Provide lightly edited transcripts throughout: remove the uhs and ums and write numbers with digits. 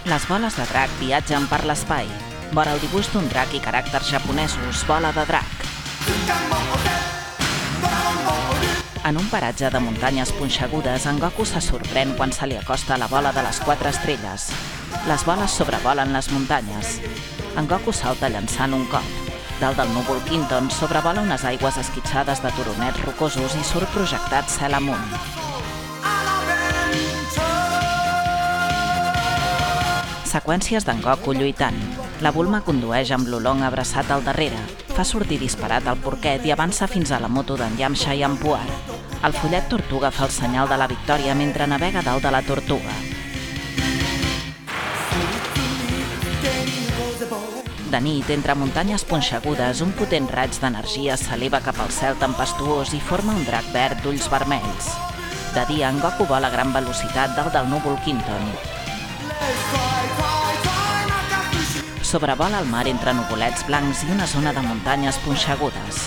Les boles de drac viatgen per l'espai. Vora el dibuix d'un drac i caràcters japonesos, bola de drac. En un paratge de muntanyes punxegudes, en Goku se sorprèn quan se li acosta la bola de les 4 estrelles. Les boles sobrevolen les muntanyes. En Goku salta llançant un cop. Dalt del núvol Quinton sobrevola unes aigües esquitxades de turonets rocosos i surt projectat cel amunt. Seqüències d'en Goku lluitant. La Bulma condueix amb l'Oolong abraçat al darrere. Fa sortir disparat el porquet i avança fins a la moto d'en Yamcha i en Puar. El follet tortuga fa el senyal de la victòria mentre navega dalt de la tortuga. De nit, entre muntanyes punxegudes, un potent raig d'energia s'eleva cap al cel tempestuós i forma un drac verd d'ulls vermells. De dia, en Goku vola a gran velocitat dalt del núvol Quinton. Sobrevola el mar entre nuvolets blancs i una zona de muntanyes punxegudes.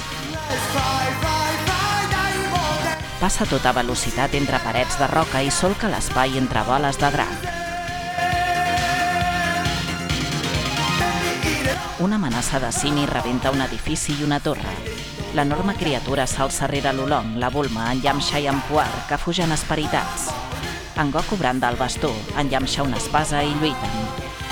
Passa a tota velocitat entre parets de roca i solca l'espai entre boles de drac. Una amenaça de simi rebenta un edifici i una torre. L'enorme criatura s'alça rere l'Oolong, la Bulma, en Yamcha i en Puar, que fugen esperitats. En Goku branda el bastó, en Yamcha una espasa i lluiten.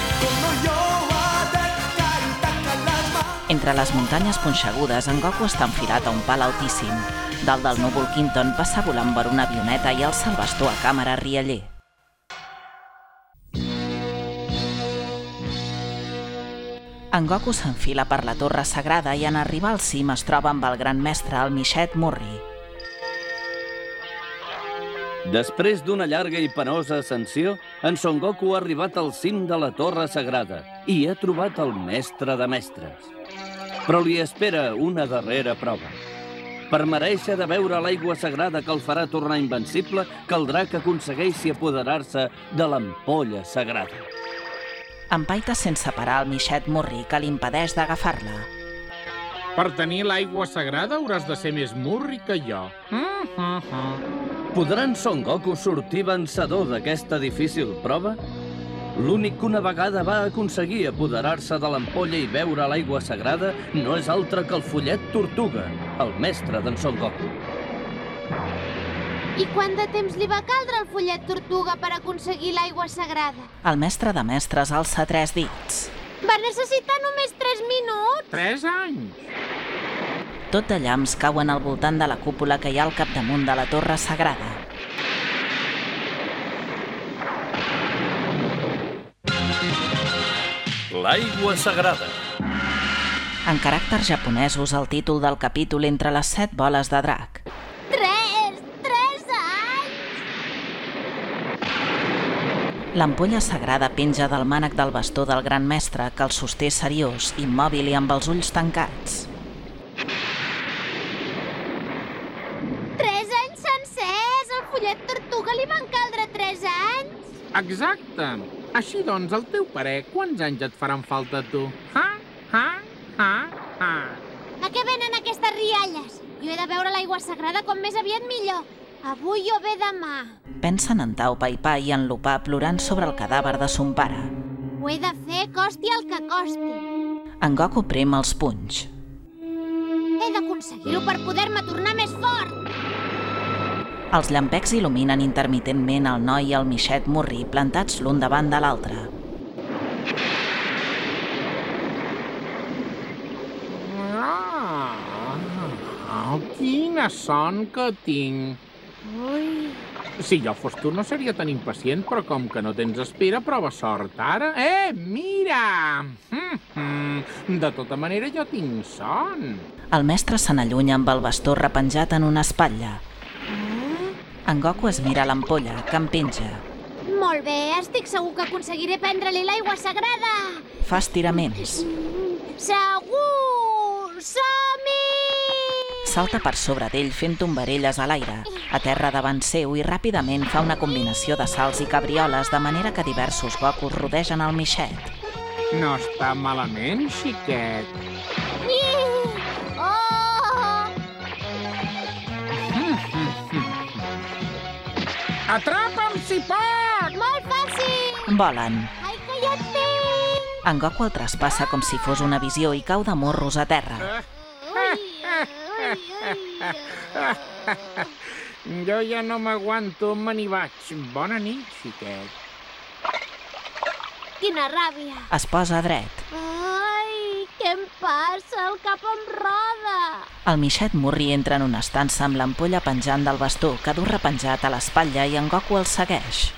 Entre les muntanyes punxegudes, en Goku està enfilat a un pal altíssim. Dalt del núvol Quinton passa volant per una avioneta i alça el bastó a càmera rialler. En Goku s'enfila per la torre sagrada i en arribar al cim es troba amb el gran mestre, el Mishet Murri. Després d'una llarga i penosa ascensió, en Son Goku ha arribat al cim de la torre sagrada i ha trobat el mestre de mestres. Però li espera una darrera prova. Per merèixer de veure l'aigua sagrada que el farà tornar invencible, caldrà que aconsegueixi apoderar-se de l'ampolla sagrada. Empaita sense parar el Mishet Murri, que li impedeix d'agafar-la. Per tenir l'aigua sagrada hauràs de ser més Murri que jo. Podrà en Son Goku sortir vencedor d'aquesta difícil prova? L'únic que una vegada va aconseguir apoderar-se de l'ampolla i beure l'aigua sagrada no és altre que el follet tortuga, el mestre d'en Son Goku. I quant de temps li va caldre el follet tortuga per aconseguir l'aigua sagrada? El mestre de mestres alça 3 dits. Va necessitar només 3 minuts? 3 anys! Tot de llamps cauen al voltant de la cúpula que hi ha al capdamunt de la torre sagrada. L'aigua sagrada. En caràcters japonesos, el títol del capítol entre les 7 boles de drac. 3 anys! L'ampolla sagrada penja del mànec del bastó del gran mestre, que el sosté seriós, immòbil i amb els ulls tancats. 3 anys sencers! El follet tortuga li van caldre 3 anys? Exacte! Així doncs, al teu parer, quants anys et faran falta a tu? A què venen aquestes rialles? Jo he de veure l'aigua sagrada com més aviat millor. Avui o bé demà. Pensen en Tao Pai Pai i en Lupà plorant sobre el cadàver de son pare. Ho he de fer, costi el que costi. En Goku prem els punys. He d'aconseguir-ho per poder-me tornar més fort. Els llampecs il·luminen intermitentment el noi i el Mishet Murri plantats l'un davant de l'altre. Quina son que tinc! Ui... Si jo fos tu no seria tan impacient, però com que no tens espera, prova sort ara. Mira! De tota manera jo tinc son. El mestre se n'allunya amb el bastó repenjat en una espatlla. En Goku es mira l'ampolla, que en penja. Molt bé, estic segur que aconseguiré prendre-li l'aigua sagrada. Fa estiraments. Segur! Som-hi! Salta per sobre d'ell fent tombarelles a l'aire. Aterra davant seu i ràpidament fa una combinació de salts i cabrioles de manera que diversos Gokus rodegen el Mishet. No està malament, xiquet. Oh! Atrapa'm si pot! Molt fàcil! Volen. Ai, que hi En Goku el traspassa com si fos una visió i cau de morros a terra. Jo ja no m'aguanto, me n'hi vaig. Bona nit, xiquet. Quina ràbia. Es posa dret. Ai, què em passa? El cap em roda. El Mixet Murri entra en una estança amb l'ampolla penjant del bastó que du repenjat a l'espatlla i en Goku el segueix.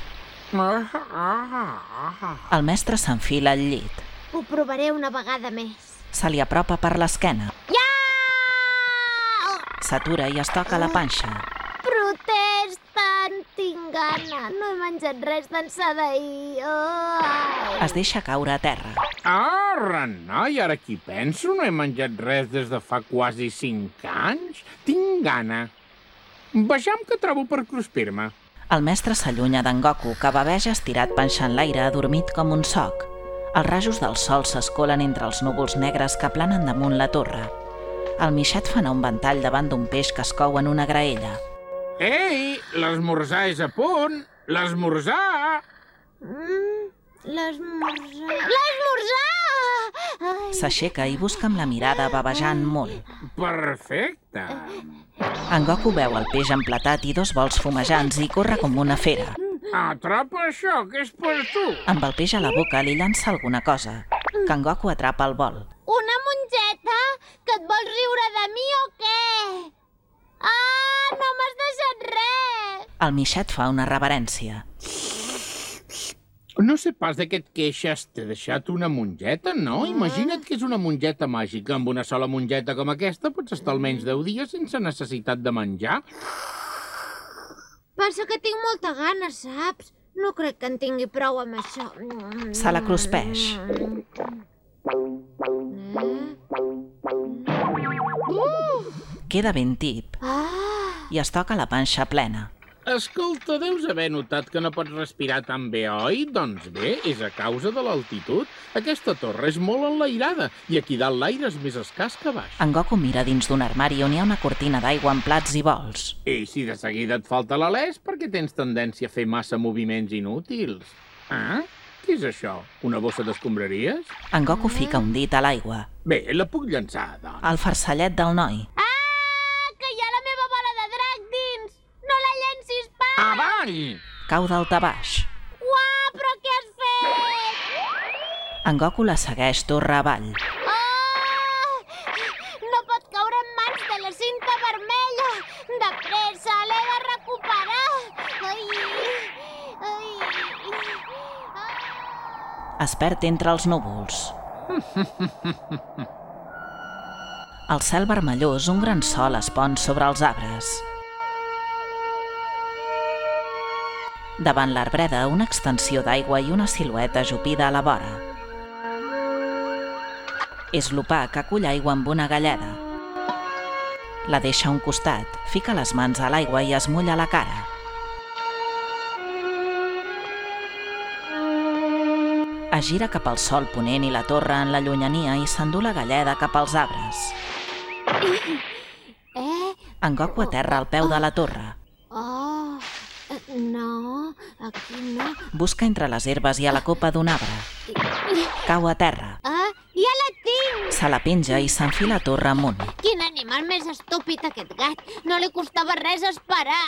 El mestre s'enfila al llit. Ho provaré una vegada més. Se li apropa per l'esquena. Ja! S'atura i es toca la panxa. Protesten! Tinc gana. No he menjat res d'ençà d'ahir. Es deixa caure a terra. Noi, ara aquí penso, no he menjat res des de fa quasi 5 anys. Tinc gana. Vejam què trobo per cruspir-me. El mestre s'allunya d'en Goku, que baveja estirat panxa en l'aire, adormit com un soc. Els rajos del sol s'escolen entre els núvols negres que planen damunt la torre. El Mixet fa anar un ventall davant d'un peix que es cou en una graella. Ei, l'esmorzar és a punt! L'esmorzar! L'esmorzar... L'esmorzar! S'aixeca i busca amb la mirada, bavejant molt. Perfecte! En Goku veu el peix emplatat i 2 bols fumejants i corre com una fera. Atrapa això, que és per tu! Amb el peix a la boca li llança alguna cosa, que en Goku atrapa el bol. Una mongeta? Que et vols riure de mi o què? Ah, no m'has deixat res! El Mixet fa una reverència. No sé pas de què et queixes. T'he deixat una mongeta, no? Imagina't que és una mongeta màgica. Amb una sola mongeta com aquesta pots estar almenys 10 dies sense necessitat de menjar. Passa que tinc molta gana, saps? No crec que en tingui prou amb això. Se la cruspeix. Queda ben tip i es toca la panxa plena. Escolta, deus haver notat que no pots respirar tan bé, oi? Doncs bé, és a causa de l'altitud. Aquesta torre és molt enlairada i aquí dalt l'aire és més escàs que baix. En Goku mira dins d'un armari on hi ha una cortina d'aigua amb plats i bols. I si de seguida et falta l'alè és perquè tens tendència a fer massa moviments inútils. Ah? Què és això? Una bossa d'escombraries? En Goku fica un dit a l'aigua. Bé, la puc llançar, doncs. El farcellet del noi. Que hi ha la meva bola de drac dins! No la llencis pas! Avall! Cau dalt a baix. Uah, però què has fet? En Goku la segueix torre avall. No pot caure en mans de la cinta vermella! De pressa, l'he de recuperar! Es perd entre els núvols. Al cel vermellós, un gran sol es pon sobre els arbres. Davant l'arbreda, una extensió d'aigua i una silueta ajupida a la vora. És l'opà que acull aigua amb una galleda. La deixa a un costat, fica les mans a l'aigua i es mulla la cara. Es gira cap al sol ponent i la torre en la llunyania i s'endú la galleda cap als arbres. En Goku aterra al peu de la torre. No, aquí no. Busca entre les herbes i a la copa d'un arbre. Cau a terra. Ja la tinc! Se la penja i s'enfila a torre amunt. Quin animal més estúpid, aquest gat. No li costava res esperar.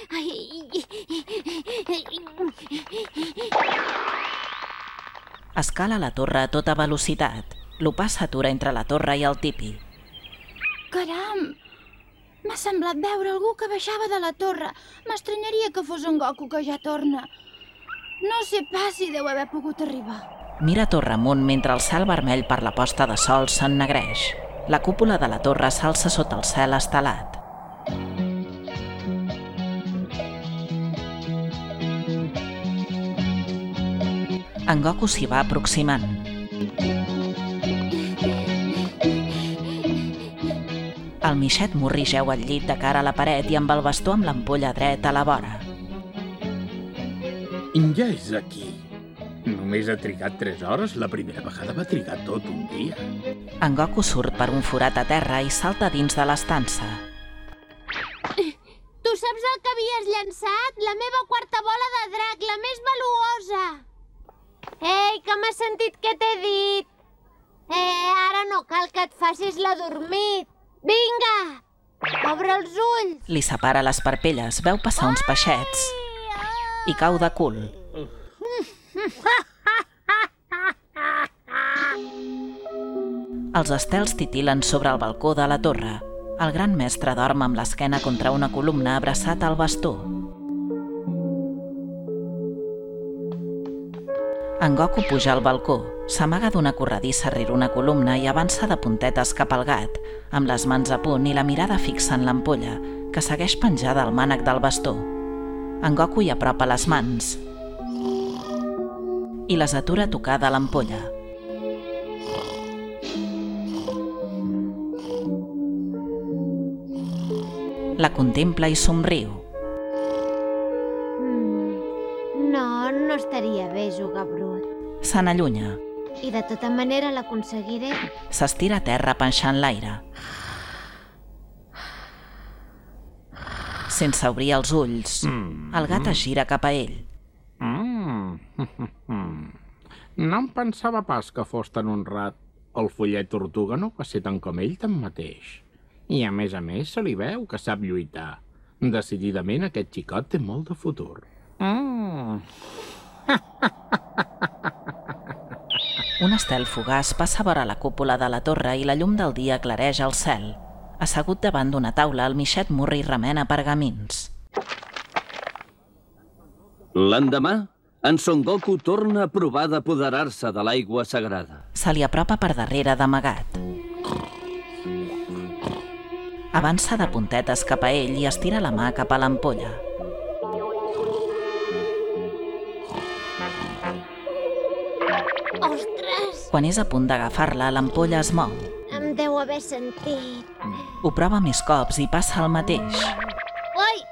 Escala la torre a tota velocitat. L'opà s'atura entre la torre i el tipi. Caram! M'ha semblat veure algú que baixava de la torre. M'estranyaria que fos en Goku, que ja torna. No sé pas si deu haver pogut arribar. Mira torre amunt mentre el cel vermell per la posta de sol s'ennegreix. La cúpula de la torre s'alça sota el cel estelat. En Goku s'hi va aproximant. El Mixet Murri jeu al llit de cara a la paret i amb el bastó amb l'ampolla dret a la vora. Ja és aquí. Només ha trigat 3 hores. La primera vegada va trigar tot un dia. En Goku surt per un forat a terra i salta dins de l'estança. Tu saps el que havies llançat? La meva quarta bola de drac, la més valuosa. Ei, que m'has sentit què t'he dit? Ara no cal que et facis l'adormit. Vinga, obre els ulls. Li separa les parpelles, veu passar uns peixets i cau de cul. Els estels titilen sobre el balcó de la torre. El gran mestre dorm amb l'esquena contra una columna abraçat al bastó. En Goku puja al balcó, s'amaga d'una corredissa rere una columna i avança de puntetes cap al gat, amb les mans a punt i la mirada fixa en l'ampolla, que segueix penjada al mànec del bastó. En Goku hi apropa les mans i les atura a tocar de l'ampolla. La contempla i somriu. No estaria bé jugar brut. Se n'allunya. I de tota manera l'aconseguiré. S'estira a terra penjant l'aire. Sense obrir els ulls, el gat es gira cap a ell. No em pensava pas que fos tan honrat. El follet tortuga no va ser tant com ell tanmateix. I a més se li veu que sap lluitar. Decididament aquest xicot té molt de futur. Un estel fugaç passa vora la cúpula de la torre i la llum del dia clareja el cel. Assegut davant d'una taula, el Mixet Murri remena pergamins. L'endemà, en Son Goku torna a provar d'apoderar-se de l'aigua sagrada. Se li apropa per darrere d'amagat. Avança de puntetes cap a ell i estira la mà cap a l'ampolla. Ostres! Quan és a punt d'agafar-la, l'ampolla es mou. Em deu haver sentit. Ho prova més cops i passa el mateix. Ai!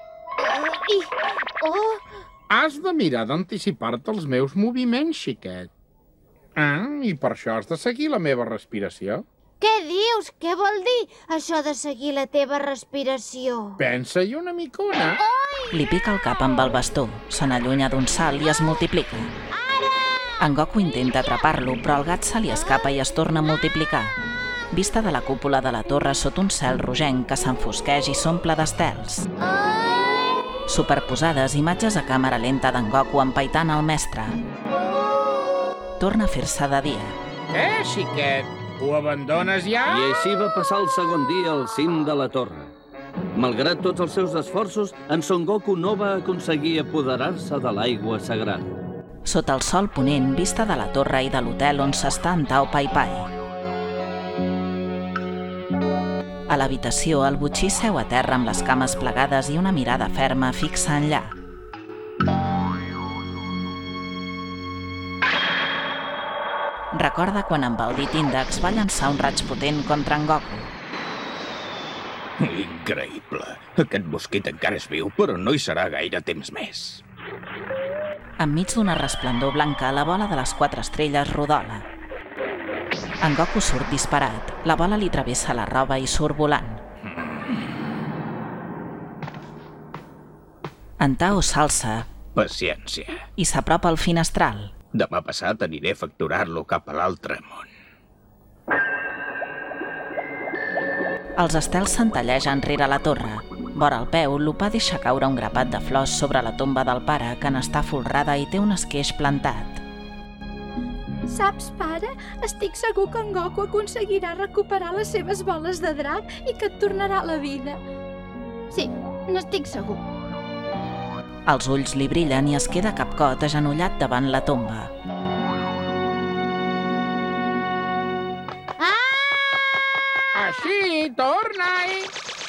Has de mirar d'anticipar-te els meus moviments, xiquet. I per això has de seguir la meva respiració. Què dius? Què vol dir, això de seguir la teva respiració? Pensa-hi una micona. Li pica el cap amb el bastó, se n'allunya d'un salt i es multiplica. En Goku intenta atrapar-lo, però el gat se li escapa i es torna a multiplicar. Vista de la cúpula de la torre sota un cel rogenc que s'enfosqueix i s'omple d'estels. Superposades, imatges a càmera lenta d'en Goku empaitant el mestre. Torna a fer-se de dia. Xiquet? Ho abandones ja? I així va passar el segon dia al cim de la torre. Malgrat tots els seus esforços, en Son Goku no va aconseguir apoderar-se de l'aigua sagrada. Sota el sol ponent, vista de la torre i de l'hotel on s'està en Tao Pai Pai. A l'habitació, el botxí seu a terra amb les cames plegades i una mirada ferma fixa enllà. Recorda quan amb el dit índex va llançar un raig potent contra en Goku. Increïble. Aquest mosquit encara és viu, però no hi serà gaire temps més. Enmig d'una resplendor blanca, la bola de les 4 estrelles rodola. En Goku surt disparat. La bola li travessa la roba i surt volant. En Tao s'alça Paciència. i s'apropa al finestral. Demà passat aniré a facturar-lo cap a l'altre món. Els estels centellegen rere la torre. Vora el peu, l'Upà deixa caure un grapat de flors sobre la tomba del pare, que n'està folrada i té un esqueix plantat. Saps, pare? Estic segur que en Goku aconseguirà recuperar les seves boles de drac i que et tornarà a la vida. Sí, n'estic segur. Els ulls li brillen i es queda capcot agenollat davant la tomba. Així, torna-hi!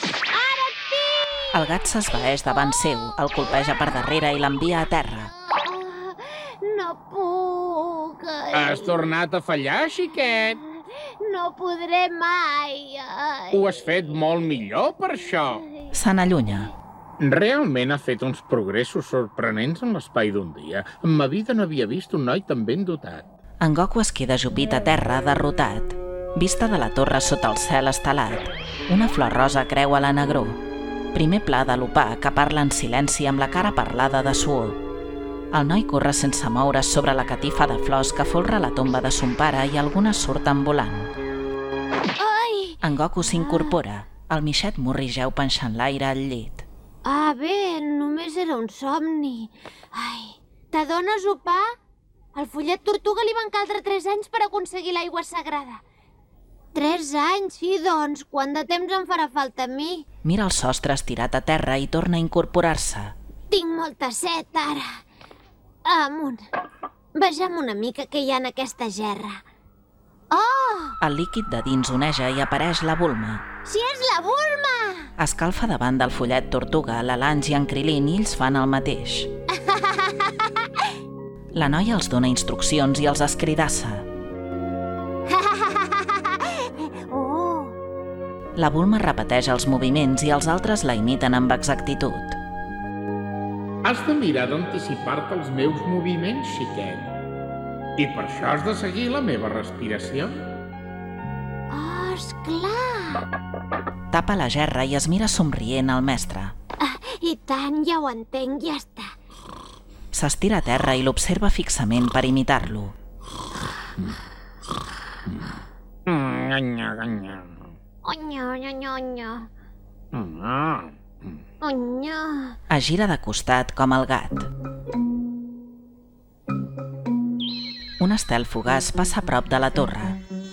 El gat s'esvaeix davant seu, el colpeja per darrere i l'envia a terra. No puc. Has tornat a fallar, xiquet? No podré mai. Ho has fet molt millor per això. Se n'allunya. Realment ha fet uns progressos sorprenents en l'espai d'un dia. En ma vida no havia vist un noi tan ben dotat. En Goku es queda ajupit a terra, derrotat. Vista de la torre sota el cel estelat. Una flor rosa creua la negror. Primer pla de l'Upà, que parla en silenci amb la cara parlada de suor. El noi corre sense moure's sobre la catifa de flors que folra la tomba de son pare i algunes surten volant. Ai! En Goku s'incorpora. El Mixet Murri jeu penjant l'aire al llit. Ah, bé, només era un somni. Ai, t'adones, Opà? Al Follet Tortuga li van caldre 3 anys per aconseguir l'aigua sagrada. 3 anys? I doncs, quant de temps em farà falta a mi? Mira el sostre estirat a terra i torna a incorporar-se. Tinc molta set, ara. Amunt. Vejam una mica què hi ha en aquesta gerra. Oh! El líquid de dins oneja i apareix la Bulma. Si és la Bulma! Escalfa davant del Follet Tortuga, la Lange i en Krilin i ells fan el mateix. La noia els dona instruccions i els escridassa. Oh! La Bulma repeteix els moviments i els altres la imiten amb exactitud. Has de mirar d'anticipar-te els meus moviments, xiquet. I per això has de seguir la meva respiració. Oh, esclar! Tapa la gerra i es mira somrient al mestre. I tant, ja ho entenc, ja està. S'estira a terra i l'observa fixament per imitar-lo. Ganya, ganya. Onyo, onyo, onyo. Onyo. Es gira de costat com el gat. Un estel fugaç passa a prop de la torre.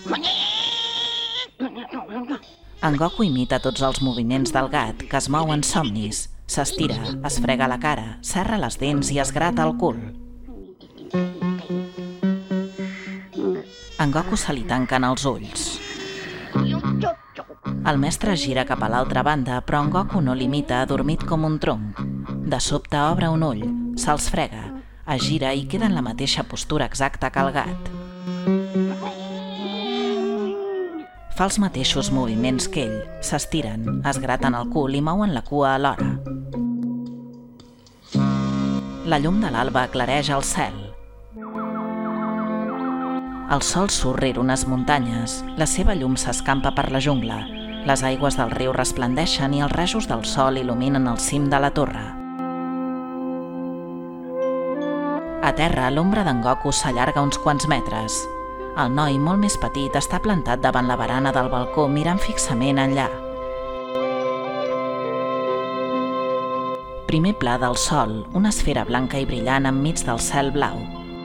En Goku imita tots els moviments del gat, que es mou en somnis. S'estira, es frega la cara, serra les dents i es grata el cul. En Goku se li tanquen els ulls. El mestre es gira cap a l'altra banda, però en Goku no l'imita, adormit com un tronc. De sobte obre un ull, se'ls frega, es gira i queda en la mateixa postura exacta que el gat. Fa els mateixos moviments que ell, s'estiren, es graten el cul i mouen la cua alhora. La llum de l'alba aclareix el cel. El sol surt rere unes muntanyes, la seva llum s'escampa per la jungla, les aigües del riu resplendeixen i els rajos del sol il·luminen el cim de la torre. A terra, l'ombra d'en Goku s'allarga uns quants metres. El noi, molt més petit, està plantat davant la barana del balcó mirant fixament enllà. Primer pla del sol, una esfera blanca i brillant enmig del cel blau.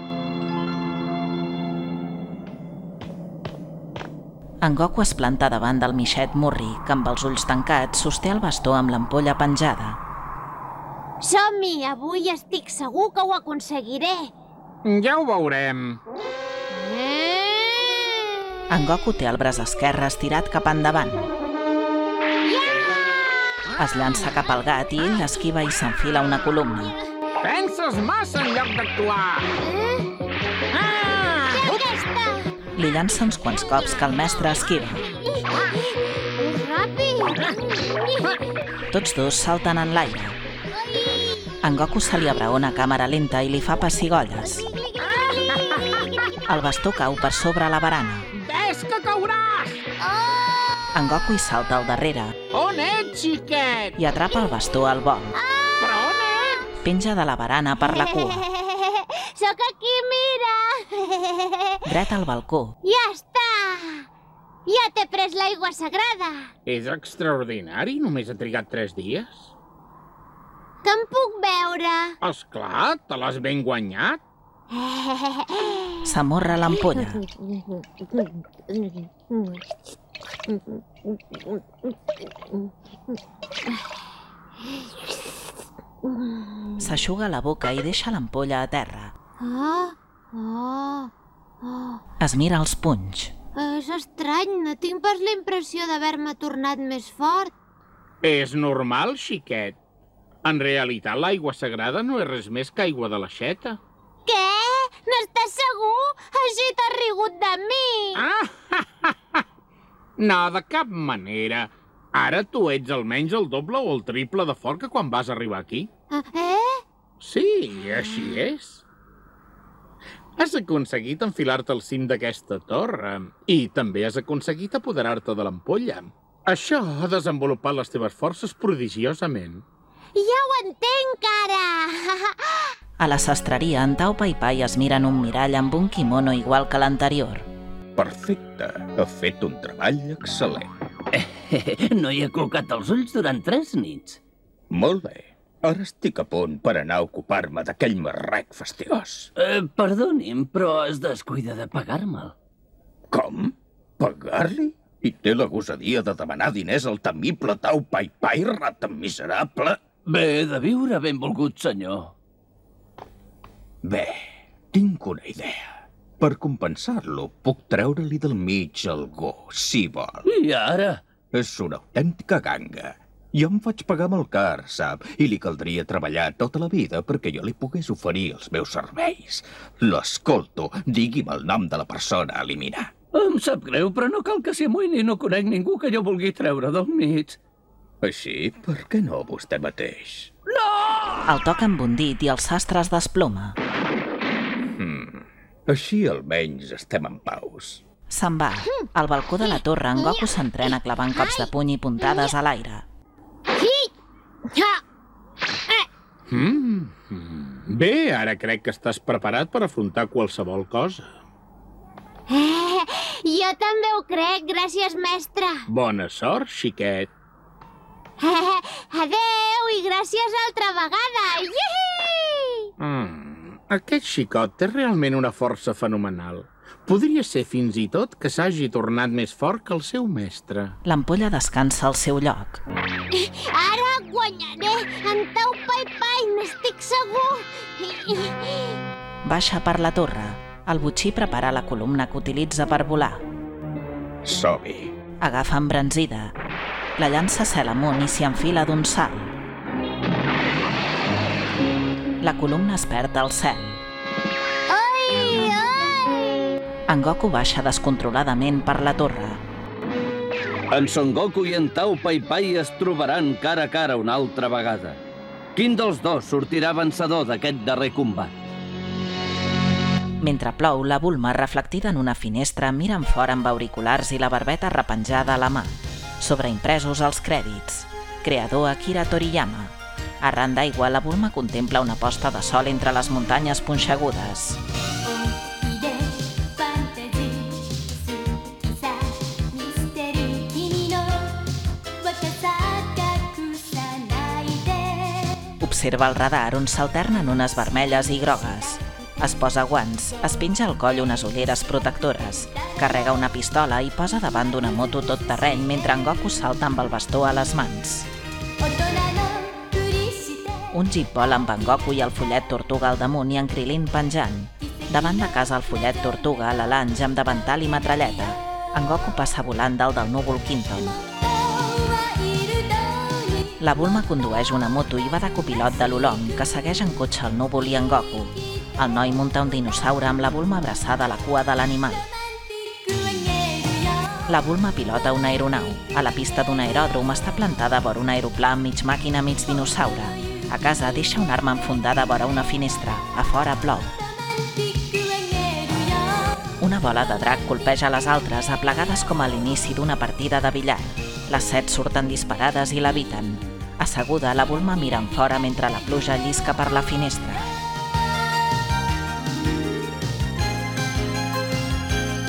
En Goku es planta davant del Mixet Murri, que amb els ulls tancats sosté el bastó amb l'ampolla penjada. Som-hi! Avui estic segur que ho aconseguiré! Ja ho veurem. En Goku té el braç esquerre estirat cap endavant. Es llança cap al gat i ell l'esquiva i s'enfila una columna. Penses massa en lloc d'actuar. Aquesta! Li llança uns quants cops que el mestre esquiva. Ràpid! Tots dos salten en l'aire. En Goku se li abraona a càmera lenta i li fa pessigolles. El bastó cau per sobre la barana. Ves que cauràs! En Goku hi salta al darrere On ets, xiquet? i atrapa el bastó al vol. Però on ets? Penja de la barana per la cua. Sóc aquí, mira! Dret al balcó. Ja està! Ja t'he pres l'aigua sagrada! És extraordinari, només ha trigat 3 dies. Te'n puc veure? Esclar, te l'has ben guanyat. S'amorra l'ampolla. S'eixuga la boca i deixa l'ampolla a terra. Es mira els punys. És estrany, no tinc pas la impressió d'haver-me tornat més fort. És normal, xiquet. En realitat, l'aigua sagrada no és res més que aigua de l'aixeta. Què? N'estàs segur? Així t'has rigut de mi! No, de cap manera. Ara tu ets almenys el doble o el triple de fort que quan vas arribar aquí. Sí, així és. Has aconseguit enfilar-te al cim d'aquesta torre i també has aconseguit apoderar-te de l'ampolla. Això ha desenvolupat les teves forces prodigiosament. Ja ho entenc, ara! A la sastreria, en Tao Pai Pai es mira en un mirall amb un quimono igual que l'anterior. Perfecte. Ha fet un treball excel·lent. No hi he col·locat els ulls durant 3 nits. Molt bé. Ara estic a punt per anar a ocupar-me d'aquell marrec fastigós. Perdoni'm, però es descuida de pagar-me'l. Com? Pagar-li? I té la gosadia de demanar diners al temible Tao Pai Pai, rata miserable? Bé de viure, benvolgut senyor. Bé, tinc una idea. Per compensar-lo, puc treure-li del mig algú, si vol. I ara? És una autèntica ganga. Jo em faig pagar amb el car, sap? I li caldria treballar tota la vida perquè jo li pogués oferir els meus serveis. L'escolto, digui'm el nom de la persona a eliminar. Em sap greu, però no cal que s'hi amoïni. No conec ningú que jo vulgui treure del mig. Així, per què no vostè mateix? El toca amb un dit i el sastre es desploma. Així almenys estem en paus. Se'n va. Al balcó de la torre, en Goku s'entrena clavant cops de puny i puntades a l'aire. Bé, ara crec que estàs preparat per afrontar qualsevol cosa. Jo també ho crec, gràcies, mestre. Bona sort, xiquet. Adeu i gràcies altra vegada. Ihi! Aquest xicot té realment una força fenomenal. Podria ser fins i tot que s'hagi tornat més fort que el seu mestre. L'ampolla descansa al seu lloc. Ara guanyaré en Tao Pai Pai, n'estic segur. Baixa per la torre. El botxí prepara la columna que utilitza per volar. Som-hi. Agafa embranzida. La llança cel amunt i s'hi enfila d'un salt. La columna es perd al cel. En Goku baixa descontroladament per la torre. En Son Goku i en Tao Pai Pai es trobaran cara a cara una altra vegada. Quin dels dos sortirà vencedor d'aquest darrer combat? Mentre plou, la Bulma, reflectida en una finestra, mira en fora amb auriculars i la barbeta repenjada a la mà. Sobreimpresos els crèdits. Creador Akira Toriyama. Arran d'aigua, la Bulma contempla una posta de sol entre les muntanyes punxegudes. Observa el radar on s'alternen unes vermelles i grogues. Es posa guants, es penja al coll unes ulleres protectores, carrega una pistola i posa davant d'una moto tot terreny mentre en Goku salta amb el bastó a les mans. Un jeep vola amb en Goku i el follet tortuga al damunt i en Krilin penjant. Davant de casa el follet tortuga, la Lange amb davantal i metralleta. En Goku passa volant dalt del núvol Quinton. La Bulma condueix una moto i va de copilot de l'Olong, que segueix en cotxe el núvol i en Goku. El noi munta un dinosaure amb la Bulma abraçada a la cua de l'animal. La Bulma pilota una aeronau. A la pista d'un aeròdrom està plantada vora un aeroplà mig màquina mig dinosaure. A casa deixa una arma enfundada vora una finestra. A fora plou. Una bola de drac colpeja les altres, aplegades com a l'inici d'una partida de billar. Les 7 surten disparades i l'eviten. Asseguda, la Bulma mira enfora mentre la pluja llisca per la finestra.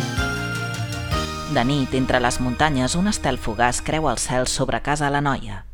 De nit, entre les muntanyes, un estel fugaç creua el cel sobre casa la noia.